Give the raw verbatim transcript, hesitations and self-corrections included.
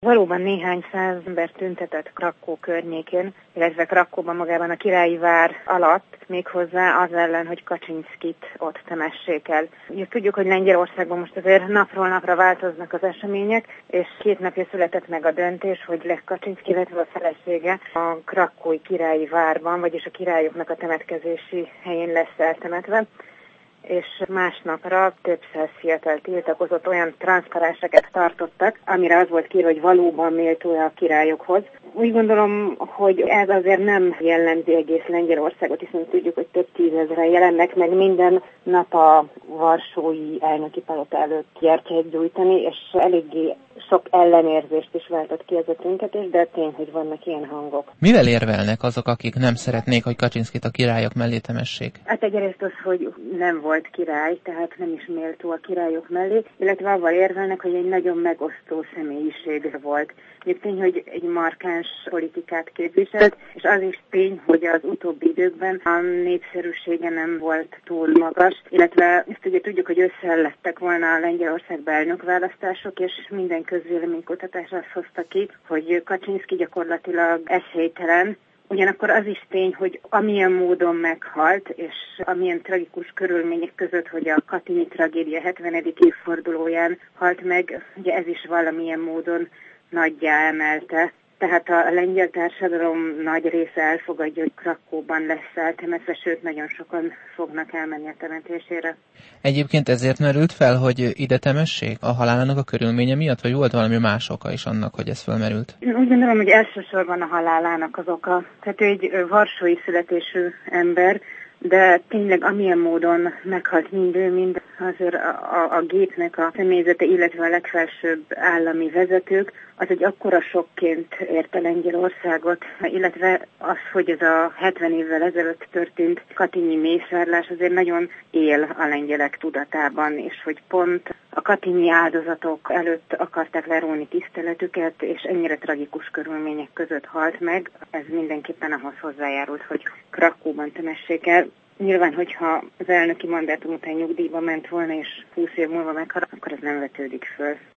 Valóban néhány száz ember tüntetett Krakkó környékén, illetve Krakkóban magában a Királyi Vár alatt, méghozzá az ellen, hogy Kaczynszkit ott temessék el. Ugye tudjuk, hogy Lengyelországban most azért napról napra változnak az események, és két napja született meg a döntés, hogy Lech Kaczynszki, illetve a felesége a krakkói Királyi Várban, vagyis a királyoknak a temetkezési helyén lesz eltemetve, és másnapra több száz fiatal tiltakozott, olyan transzparenseket tartottak, amire az volt kiírva, hogy valóban méltó a királyokhoz. Úgy gondolom, hogy ez azért nem jellemzi egész Lengyelországot, hiszen tudjuk, hogy több tízezren jelennek meg minden nap a varsói elnöki palota előtt gyertyát gyújtani, és eléggé sok ellenérzést is váltott ki ez a tüntetés, de tény, hogy vannak ilyen hangok. Mivel érvelnek azok, akik nem szeretnék, hogy Kaczynszkit a királyok mellé temessék? Hát egyrészt az, hogy nem volt király, tehát nem is méltó a királyok mellé, illetve avval érvelnek, hogy egy nagyon megosztó személyiség volt. Még tény, hogy egy markáns politikát képviselt, és az is tény, hogy az utóbbi időkben a népszerűsége nem volt túl magas, illetve ezt ugye tudjuk, hogy összelettek volna a Lengyelországban elnökválasztások, és minden közvéleménykutatás azt hozta ki, hogy Kaczynszki gyakorlatilag esélytelen. Ugyanakkor az is tény, hogy amilyen módon meghalt, és amilyen tragikus körülmények között, hogy a Katynyi tragédia hetvenedik évfordulóján halt meg, ugye ez is valamilyen módon nagyjá emelte. Tehát a lengyel társadalom nagy része elfogadja, hogy Krakkóban lesz eltemetve, sőt, nagyon sokan fognak elmenni a temetésére. Egyébként ezért merült fel, hogy ide temessék a halálának a körülménye miatt, vagy volt valami más oka is annak, hogy ez felmerült? Én úgy gondolom, hogy elsősorban a halálának az oka. Tehát ő egy varsói születésű ember, de tényleg amilyen módon meghalt mind ő, mind azért a, a, a gépnek a személyzete, illetve a legfelsőbb állami vezetők, az egy akkora sokként érte Lengyelországot, illetve az, hogy ez a hetven évvel ezelőtt történt katynyi mészárlás azért nagyon él a lengyelek tudatában, és hogy pont a katynyi áldozatok előtt akarták lerólni tiszteletüket, és ennyire tragikus körülmények között halt meg. Ez mindenképpen ahhoz hozzájárult, hogy Krakkóban temessék el. Nyilván, hogyha az elnöki mandátum után nyugdíjba ment volna, és húsz év múlva meghal, akkor ez nem vetődik föl.